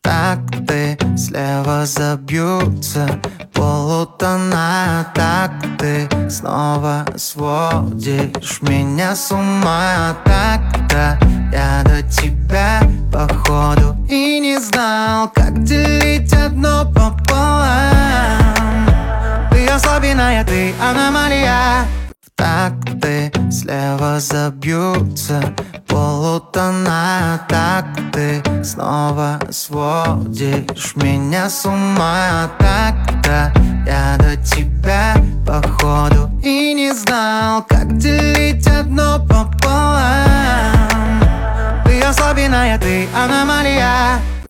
Такты слева забьются полутона. Так ты снова сводишь меня с ума. Так-то я до тебя походу и не знал, как делить одно пополам. Ты особенная, ты аномалия. Такты слева забьются полутона. Так ты снова сводишь меня с ума. Так-то я до тебя походу и не знал, как делить одно пополам. Ты особенная, ты аномалия.